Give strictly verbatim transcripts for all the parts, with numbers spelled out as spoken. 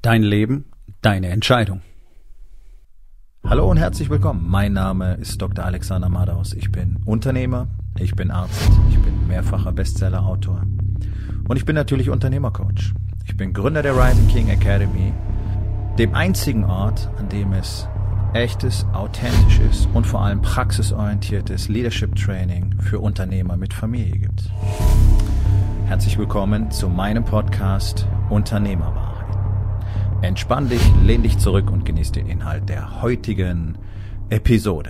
Dein Leben, deine Entscheidung. Hallo und herzlich willkommen. Mein Name ist Doktor Alexander Madaus. Ich bin Unternehmer, ich bin Arzt, ich bin mehrfacher Bestseller-Autor und ich bin natürlich Unternehmercoach. Ich bin Gründer der Rising King Academy, dem einzigen Ort, an dem es echtes, authentisches und vor allem praxisorientiertes Leadership Training für Unternehmer mit Familie gibt. Herzlich willkommen zu meinem Podcast Unternehmerwahrheit. Entspann dich, lehn dich zurück und genieß den Inhalt der heutigen Episode.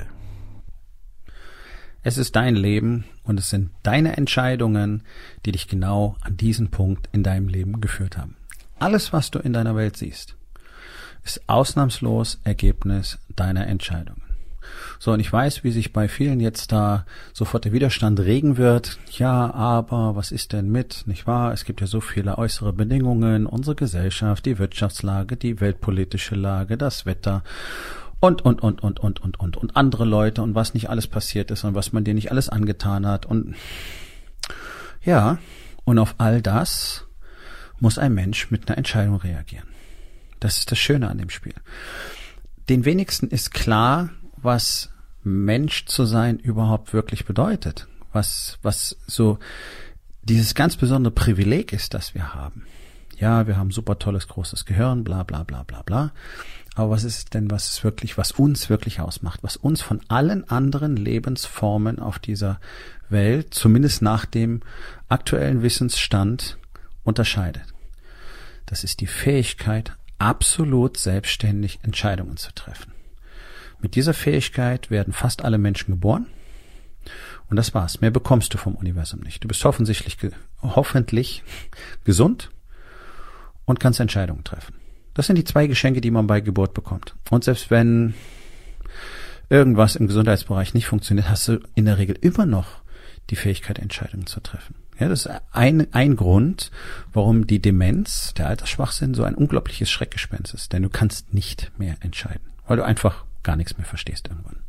Es ist dein Leben und es sind deine Entscheidungen, die dich genau an diesen Punkt in deinem Leben geführt haben. Alles, was du in deiner Welt siehst, ist ausnahmslos Ergebnis deiner Entscheidungen. So, und ich weiß, wie sich bei vielen jetzt da sofort der Widerstand regen wird. Ja, aber was ist denn mit, nicht wahr? Es gibt ja so viele äußere Bedingungen, unsere Gesellschaft, die Wirtschaftslage, die weltpolitische Lage, das Wetter und, und, und, und, und, und, und, und andere Leute und was nicht alles passiert ist und was man dir nicht alles angetan hat. Und ja, und auf all das muss ein Mensch mit einer Entscheidung reagieren. Das ist das Schöne an dem Spiel. Den wenigsten ist klar, was Mensch zu sein überhaupt wirklich bedeutet, was was so dieses ganz besondere Privileg ist, das wir haben. Ja, wir haben super tolles, großes Gehirn, bla bla bla bla bla, aber was ist denn, was ist wirklich, was uns wirklich ausmacht, was uns von allen anderen Lebensformen auf dieser Welt, zumindest nach dem aktuellen Wissensstand, unterscheidet? Das ist die Fähigkeit, absolut selbstständig Entscheidungen zu treffen. Mit dieser Fähigkeit werden fast alle Menschen geboren und das war's. Mehr bekommst du vom Universum nicht. Du bist hoffentlich, hoffentlich gesund und kannst Entscheidungen treffen. Das sind die zwei Geschenke, die man bei Geburt bekommt. Und selbst wenn irgendwas im Gesundheitsbereich nicht funktioniert, hast du in der Regel immer noch die Fähigkeit, Entscheidungen zu treffen. Ja, das ist ein, ein Grund, warum die Demenz, der Altersschwachsinn, so ein unglaubliches Schreckgespenst ist. Denn du kannst nicht mehr entscheiden, weil du einfach gar nichts mehr verstehst irgendwann.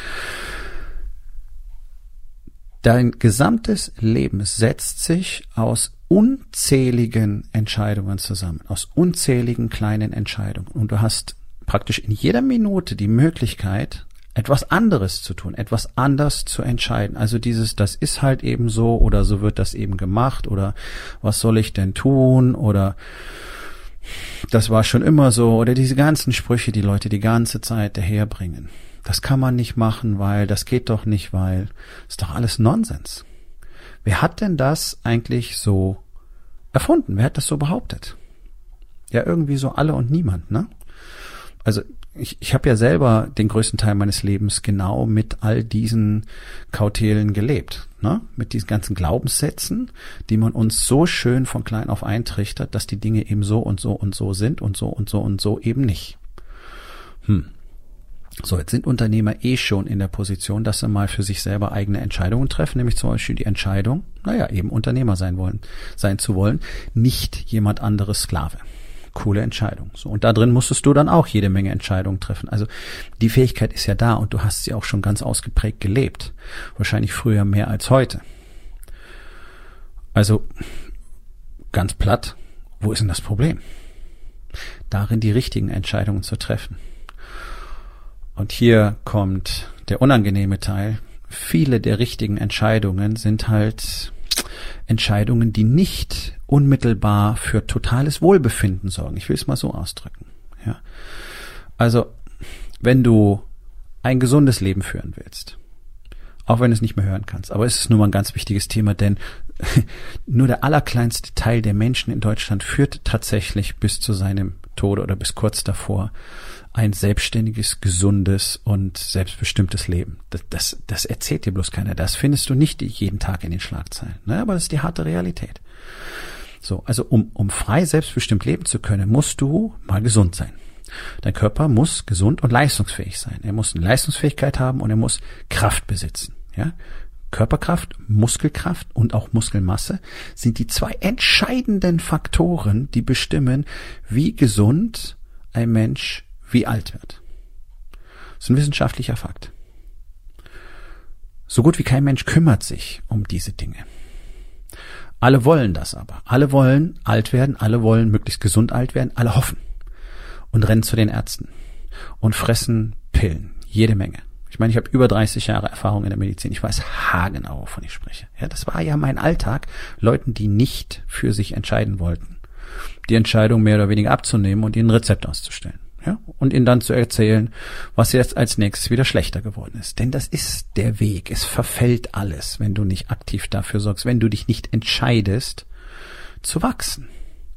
Dein gesamtes Leben setzt sich aus unzähligen Entscheidungen zusammen, aus unzähligen kleinen Entscheidungen. Und du hast praktisch in jeder Minute die Möglichkeit, etwas anderes zu tun, etwas anders zu entscheiden. Also dieses, das ist halt eben so oder so wird das eben gemacht oder was soll ich denn tun oder das war schon immer so oder diese ganzen Sprüche, die Leute die ganze Zeit daherbringen. Das kann man nicht machen, weil das geht doch nicht, weil ist doch alles Nonsens. Wer hat denn das eigentlich so erfunden? Wer hat das so behauptet? Ja, irgendwie so alle und niemand, ne? Also ich, ich habe ja selber den größten Teil meines Lebens genau mit all diesen Kautelen gelebt, ne? Mit diesen ganzen Glaubenssätzen, die man uns so schön von klein auf eintrichtert, dass die Dinge eben so und so und so sind und so und so und so eben nicht. Hm. So, jetzt sind Unternehmer eh schon in der Position, dass sie mal für sich selber eigene Entscheidungen treffen, nämlich zum Beispiel die Entscheidung, naja, eben Unternehmer sein wollen, sein zu wollen, nicht jemand anderes Sklave. Coole Entscheidung. So, und da drin musstest du dann auch jede Menge Entscheidungen treffen. Also die Fähigkeit ist ja da und du hast sie auch schon ganz ausgeprägt gelebt. Wahrscheinlich früher mehr als heute. Also ganz platt, wo ist denn das Problem? Darin die richtigen Entscheidungen zu treffen. Und hier kommt der unangenehme Teil. Viele der richtigen Entscheidungen sind halt Entscheidungen, die nicht unmittelbar für totales Wohlbefinden sorgen. Ich will es mal so ausdrücken. Ja. Also, wenn du ein gesundes Leben führen willst, auch wenn du es nicht mehr hören kannst, aber es ist nun mal ein ganz wichtiges Thema, denn nur der allerkleinste Teil der Menschen in Deutschland führt tatsächlich bis zu seinem Tode oder bis kurz davor ein selbstständiges, gesundes und selbstbestimmtes Leben. Das, das, das erzählt dir bloß keiner. Das findest du nicht jeden Tag in den Schlagzeilen. Ne? Aber das ist die harte Realität. So, also um, um frei selbstbestimmt leben zu können, musst du mal gesund sein. Dein Körper muss gesund und leistungsfähig sein. Er muss eine Leistungsfähigkeit haben und er muss Kraft besitzen. Ja? Körperkraft, Muskelkraft und auch Muskelmasse sind die zwei entscheidenden Faktoren, die bestimmen, wie gesund ein Mensch wie alt wird. Das ist ein wissenschaftlicher Fakt. So gut wie kein Mensch kümmert sich um diese Dinge. Alle wollen das aber. Alle wollen alt werden, alle wollen möglichst gesund alt werden, alle hoffen. und rennen zu den Ärzten und fressen Pillen, jede Menge. Ich meine, ich habe über dreißig Jahre Erfahrung in der Medizin. Ich weiß haargenau, wovon ich spreche. Ja, das war ja mein Alltag. Leuten, die nicht für sich entscheiden wollten, die Entscheidung mehr oder weniger abzunehmen und ihnen ein Rezept auszustellen. Ja, und ihnen dann zu erzählen, was jetzt als nächstes wieder schlechter geworden ist. Denn das ist der Weg. Es verfällt alles, wenn du nicht aktiv dafür sorgst, wenn du dich nicht entscheidest, zu wachsen.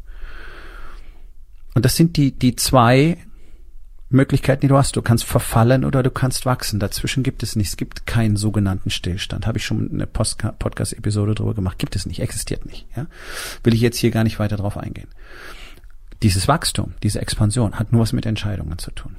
Und das sind die, die zwei Möglichkeiten, die du hast. Du kannst verfallen oder du kannst wachsen. Dazwischen gibt es nichts. Es gibt keinen sogenannten Stillstand. Habe ich schon eine Podcast-Episode drüber gemacht. Gibt es nicht. Existiert nicht. Ja? Will ich jetzt hier gar nicht weiter drauf eingehen. Dieses Wachstum, diese Expansion hat nur was mit Entscheidungen zu tun.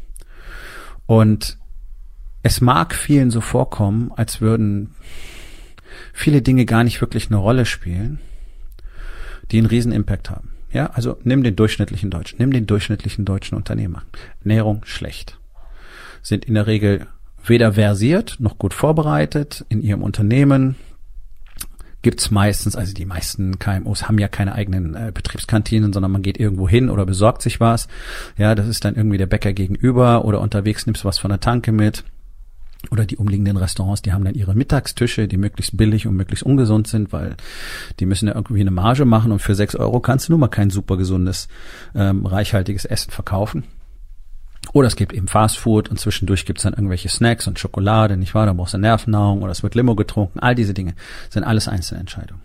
Und es mag vielen so vorkommen, als würden viele Dinge gar nicht wirklich eine Rolle spielen, die einen riesen Impact haben. Ja, also nimm den durchschnittlichen Deutschen, nimm den durchschnittlichen deutschen Unternehmer. Ernährung schlecht. Sind in der Regel weder versiert noch gut vorbereitet in ihrem Unternehmen. Gibt's meistens, also die meisten K M Us haben ja keine eigenen äh, Betriebskantinen, sondern man geht irgendwo hin oder besorgt sich was. Ja, das ist dann irgendwie der Bäcker gegenüber oder unterwegs nimmst du was von der Tanke mit. Oder die umliegenden Restaurants, die haben dann ihre Mittagstische, die möglichst billig und möglichst ungesund sind, weil die müssen ja irgendwie eine Marge machen und für sechs Euro kannst du nun mal kein super gesundes, ähm, reichhaltiges Essen verkaufen. Oder es gibt eben Fastfood und zwischendurch gibt's dann irgendwelche Snacks und Schokolade, nicht wahr? Da brauchst du Nervennahrung oder es wird Limo getrunken. All diese Dinge sind alles einzelne Entscheidungen.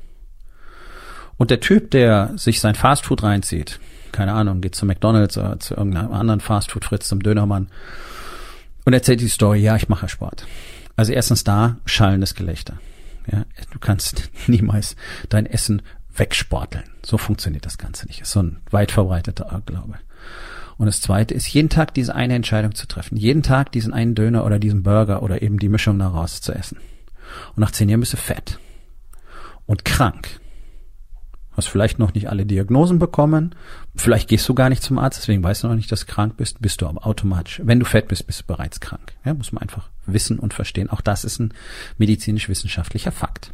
Und der Typ, der sich sein Fastfood reinzieht, keine Ahnung, geht zu McDonald's oder zu irgendeinem anderen Fastfood, Fritz, zum Dönermann und erzählt die Story, ja, ich mache Sport. Also erstens da, schallendes Gelächter. Ja, du kannst niemals dein Essen wegsporteln. So funktioniert das Ganze nicht. Ist so ein weit verbreiteter Irrglaube. Und das Zweite ist, jeden Tag diese eine Entscheidung zu treffen. Jeden Tag diesen einen Döner oder diesen Burger oder eben die Mischung daraus zu essen. Und nach zehn Jahren bist du fett und krank. Hast vielleicht noch nicht alle Diagnosen bekommen. Vielleicht gehst du gar nicht zum Arzt, deswegen weißt du noch nicht, dass du krank bist. Bist du aber automatisch. Wenn du fett bist, bist du bereits krank. Ja, muss man einfach wissen und verstehen. Auch das ist ein medizinisch-wissenschaftlicher Fakt.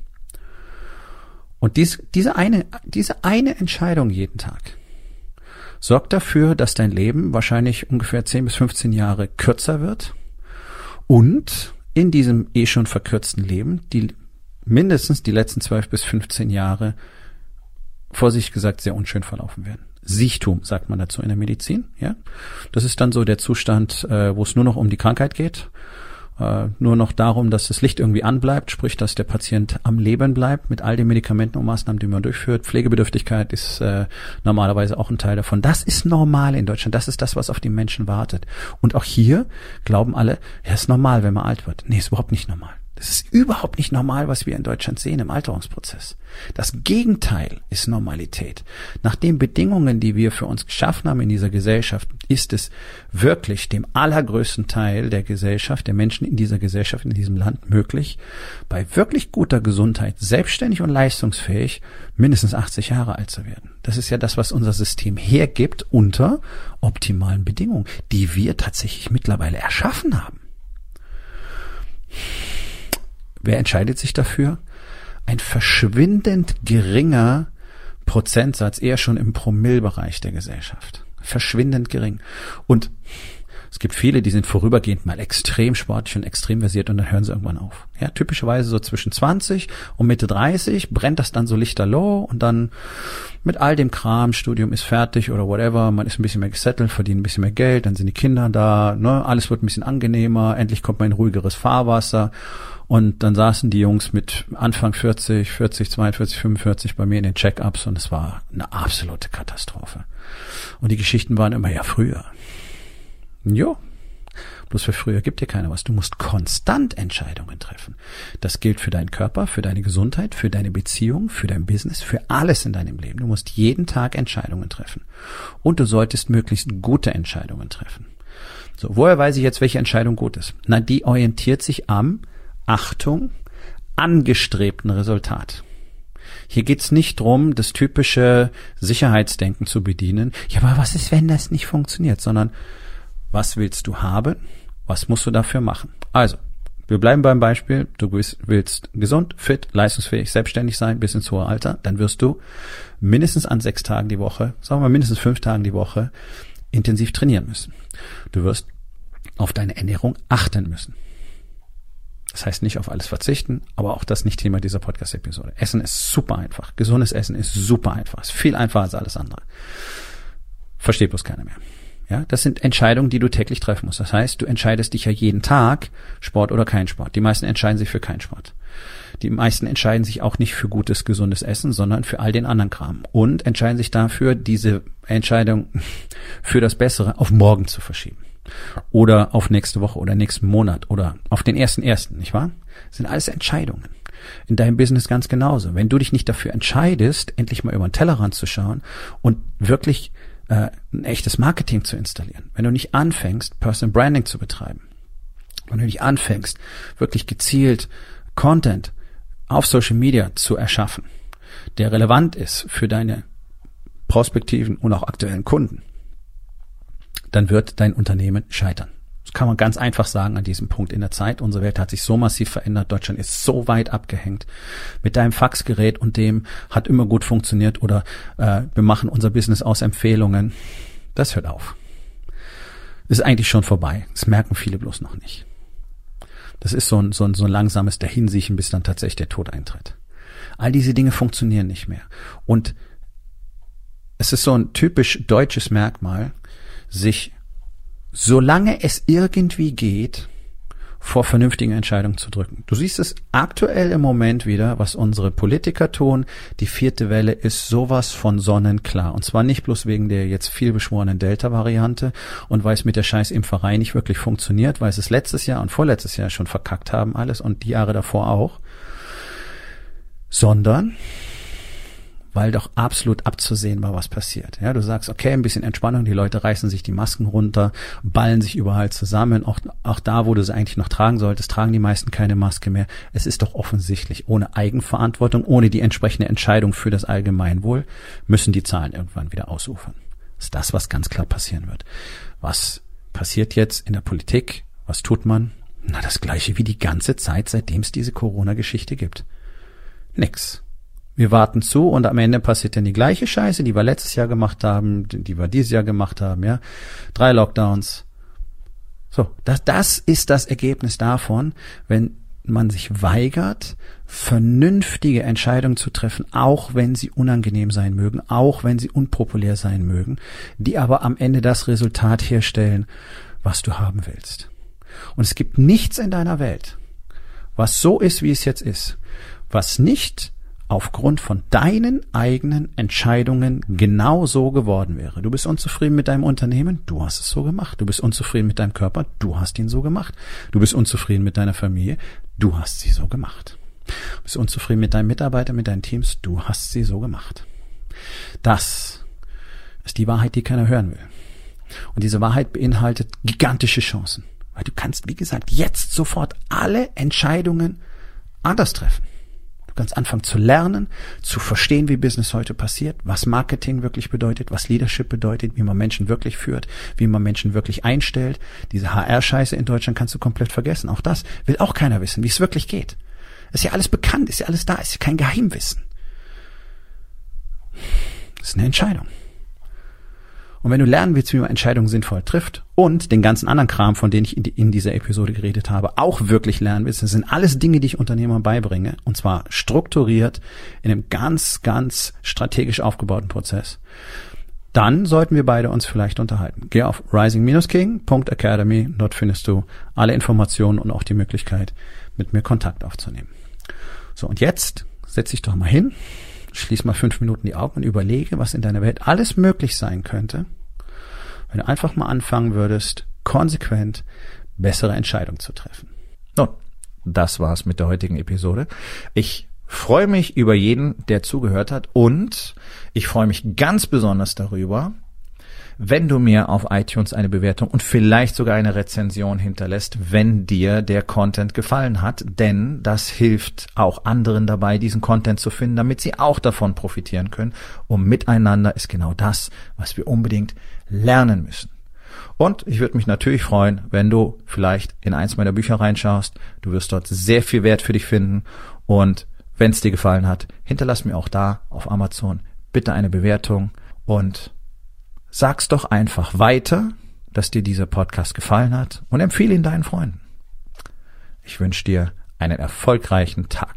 Und dies, diese eine, diese eine Entscheidung jeden Tag sorgt dafür, dass dein Leben wahrscheinlich ungefähr zehn bis fünfzehn Jahre kürzer wird und in diesem eh schon verkürzten Leben die mindestens die letzten zwölf bis fünfzehn Jahre vorsichtig gesagt sehr unschön verlaufen werden. Siechtum sagt man dazu in der Medizin. Ja, das ist dann so der Zustand, äh, wo es nur noch um die Krankheit geht. Äh, nur noch darum, dass das Licht irgendwie anbleibt, sprich, dass der Patient am Leben bleibt mit all den Medikamenten und Maßnahmen, die man durchführt. Pflegebedürftigkeit ist äh, normalerweise auch ein Teil davon. Das ist normal in Deutschland. Das ist das, was auf die Menschen wartet. Und auch hier glauben alle, ja, ist normal, wenn man alt wird. Nee, ist überhaupt nicht normal. Das ist überhaupt nicht normal, was wir in Deutschland sehen im Alterungsprozess. Das Gegenteil ist Normalität. Nach den Bedingungen, die wir für uns geschaffen haben in dieser Gesellschaft, ist es wirklich dem allergrößten Teil der Gesellschaft, der Menschen in dieser Gesellschaft, in diesem Land möglich, bei wirklich guter Gesundheit, selbstständig und leistungsfähig, mindestens achtzig Jahre alt zu werden. Das ist ja das, was unser System hergibt unter optimalen Bedingungen, die wir tatsächlich mittlerweile erschaffen haben. Wer entscheidet sich dafür? Ein verschwindend geringer Prozentsatz, eher schon im Promillebereich der Gesellschaft. Verschwindend gering. Und es gibt viele, die sind vorübergehend mal extrem sportlich und extrem versiert und dann hören sie irgendwann auf. Ja, typischerweise so zwischen zwanzig und Mitte dreißig brennt das dann so lichterloh und dann mit all dem Kram, Studium ist fertig oder whatever, man ist ein bisschen mehr gesettelt, verdient ein bisschen mehr Geld, dann sind die Kinder da, ne, alles wird ein bisschen angenehmer, endlich kommt man in ruhigeres Fahrwasser. Und dann saßen die Jungs mit Anfang vierzig, vierzig, zweiundvierzig, fünfundvierzig bei mir in den Check-ups und es war eine absolute Katastrophe. Und die Geschichten waren immer, ja, früher. Jo, bloß für früher gibt dir keiner was. Du musst konstant Entscheidungen treffen. Das gilt für deinen Körper, für deine Gesundheit, für deine Beziehung, für dein Business, für alles in deinem Leben. Du musst jeden Tag Entscheidungen treffen. Und du solltest möglichst gute Entscheidungen treffen. So, woher weiß ich jetzt, welche Entscheidung gut ist? Na, die orientiert sich am Achtung, angestrebten Resultat. Hier geht's nicht drum, das typische Sicherheitsdenken zu bedienen. Ja, aber was ist, wenn das nicht funktioniert? Sondern, was willst du haben? Was musst du dafür machen? Also, wir bleiben beim Beispiel. Du willst gesund, fit, leistungsfähig, selbstständig sein bis ins hohe Alter. Dann wirst du mindestens an sechs Tagen die Woche, sagen wir mal mindestens fünf Tagen die Woche, intensiv trainieren müssen. Du wirst auf deine Ernährung achten müssen. Das heißt nicht auf alles verzichten, aber auch das nicht Thema dieser Podcast-Episode. Essen ist super einfach. Gesundes Essen ist super einfach. Ist viel einfacher als alles andere. Versteht bloß keiner mehr. Ja, das sind Entscheidungen, die du täglich treffen musst. Das heißt, du entscheidest dich ja jeden Tag, Sport oder kein Sport. Die meisten entscheiden sich für keinen Sport. Die meisten entscheiden sich auch nicht für gutes, gesundes Essen, sondern für all den anderen Kram. Und entscheiden sich dafür, diese Entscheidung für das Bessere auf morgen zu verschieben. Oder auf nächste Woche oder nächsten Monat oder auf den ersten ersten, nicht wahr? Das sind alles Entscheidungen. In deinem Business ganz genauso. Wenn du dich nicht dafür entscheidest, endlich mal über den Tellerrand zu schauen und wirklich äh, ein echtes Marketing zu installieren, wenn du nicht anfängst, Personal Branding zu betreiben, wenn du nicht anfängst, wirklich gezielt Content auf Social Media zu erschaffen, der relevant ist für deine prospektiven und auch aktuellen Kunden, dann wird dein Unternehmen scheitern. Das kann man ganz einfach sagen an diesem Punkt in der Zeit. Unsere Welt hat sich so massiv verändert. Deutschland ist so weit abgehängt. Mit deinem Faxgerät und dem hat immer gut funktioniert oder äh, wir machen unser Business aus Empfehlungen. Das hört auf. Ist eigentlich schon vorbei. Das merken viele bloß noch nicht. Das ist so ein, so ein, so ein langsames Dahinsiechen, bis dann tatsächlich der Tod eintritt. All diese Dinge funktionieren nicht mehr. Und es ist so ein typisch deutsches Merkmal, sich, solange es irgendwie geht, vor vernünftigen Entscheidungen zu drücken. Du siehst es aktuell im Moment wieder, was unsere Politiker tun. Die vierte Welle ist sowas von sonnenklar. Und zwar nicht bloß wegen der jetzt viel beschworenen Delta-Variante und weil es mit der scheiß Impferei nicht wirklich funktioniert, weil sie es letztes Jahr und vorletztes Jahr schon verkackt haben alles und die Jahre davor auch, sondern weil doch absolut abzusehen war, was passiert. Ja, du sagst, okay, ein bisschen Entspannung, die Leute reißen sich die Masken runter, ballen sich überall zusammen, auch, auch da, wo du sie eigentlich noch tragen solltest, tragen die meisten keine Maske mehr. Es ist doch offensichtlich, ohne Eigenverantwortung, ohne die entsprechende Entscheidung für das Allgemeinwohl, müssen die Zahlen irgendwann wieder ausufern. Das ist das, was ganz klar passieren wird. Was passiert jetzt in der Politik? Was tut man? Na, das Gleiche wie die ganze Zeit, seitdem es diese Corona-Geschichte gibt. Nix. Wir warten zu und am Ende passiert dann die gleiche Scheiße, die wir letztes Jahr gemacht haben, die wir dieses Jahr gemacht haben, ja. Drei Lockdowns. So, das, das ist das Ergebnis davon, wenn man sich weigert, vernünftige Entscheidungen zu treffen, auch wenn sie unangenehm sein mögen, auch wenn sie unpopulär sein mögen, die aber am Ende das Resultat herstellen, was du haben willst. Und es gibt nichts in deiner Welt, was so ist, wie es jetzt ist, was nicht aufgrund von deinen eigenen Entscheidungen genau so geworden wäre. Du bist unzufrieden mit deinem Unternehmen, du hast es so gemacht. Du bist unzufrieden mit deinem Körper, du hast ihn so gemacht. Du bist unzufrieden mit deiner Familie, du hast sie so gemacht. Du bist unzufrieden mit deinen Mitarbeitern, mit deinen Teams, du hast sie so gemacht. Das ist die Wahrheit, die keiner hören will. Und diese Wahrheit beinhaltet gigantische Chancen. Weil du kannst, wie gesagt, jetzt sofort alle Entscheidungen anders treffen. Du kannst anfangen zu lernen, zu verstehen, wie Business heute passiert, was Marketing wirklich bedeutet, was Leadership bedeutet, wie man Menschen wirklich führt, wie man Menschen wirklich einstellt. Diese H R-Scheiße in Deutschland kannst du komplett vergessen. Auch das will auch keiner wissen, wie es wirklich geht. Ist ja alles bekannt, ist ja alles da, ist ja kein Geheimwissen. Das ist eine Entscheidung. Und wenn du lernen willst, wie man Entscheidungen sinnvoll trifft und den ganzen anderen Kram, von dem ich in dieser Episode geredet habe, auch wirklich lernen willst, das sind alles Dinge, die ich Unternehmern beibringe, und zwar strukturiert in einem ganz, ganz strategisch aufgebauten Prozess, dann sollten wir beide uns vielleicht unterhalten. Geh auf rising dash king punkt academy, dort findest du alle Informationen und auch die Möglichkeit, mit mir Kontakt aufzunehmen. So, und jetzt setz dich doch mal hin, schließ mal fünf Minuten die Augen und überlege, was in deiner Welt alles möglich sein könnte, wenn du einfach mal anfangen würdest, konsequent bessere Entscheidungen zu treffen. Nun, das war's mit der heutigen Episode. Ich freue mich über jeden, der zugehört hat, und ich freue mich ganz besonders darüber, wenn du mir auf iTunes eine Bewertung und vielleicht sogar eine Rezension hinterlässt, wenn dir der Content gefallen hat, denn das hilft auch anderen dabei, diesen Content zu finden, damit sie auch davon profitieren können. Und miteinander ist genau das, was wir unbedingt lernen müssen. Und ich würde mich natürlich freuen, wenn du vielleicht in eins meiner Bücher reinschaust. Du wirst dort sehr viel Wert für dich finden, und wenn es dir gefallen hat, hinterlass mir auch da auf Amazon bitte eine Bewertung und sag's doch einfach weiter, dass dir dieser Podcast gefallen hat und empfehle ihn deinen Freunden. Ich wünsche dir einen erfolgreichen Tag.